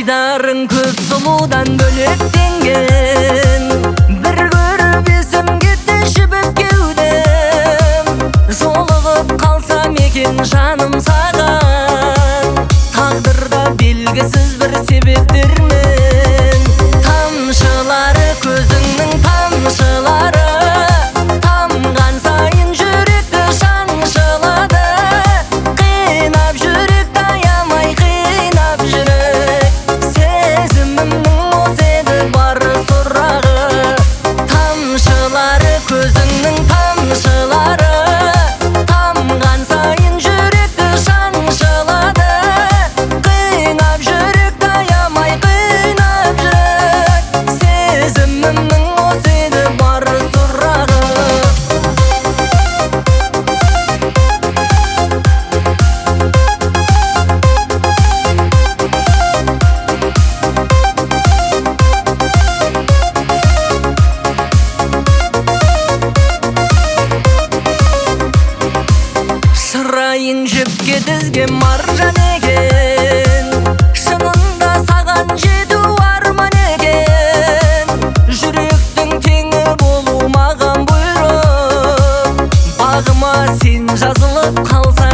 Айдарың көп сұлудан бөлектенген, бір көріп есім кетті жібіп кеудем. Жолығып қалсам екен жаным саған, тағдырда белгісіз бір себептермен. Тамшылары көзіңнің тамшылары, тамған сайын жүректі шаншылады. Қинап жүректі аямай қинап жүрек, сезімімнің осы еді бар сұрағы. Тамшылары көзіңнің тамшылары, тамған сайын жүректі шаншылады. Қинап жүректі аямай қинап жүрек, сезімімнің осы еді бар сұрағы. Шырайын жіпке тізген маржан екен, шынында саған жету арман екен. Жүректің теңі болу маған бұйрық, бағыма сен жазылып қалса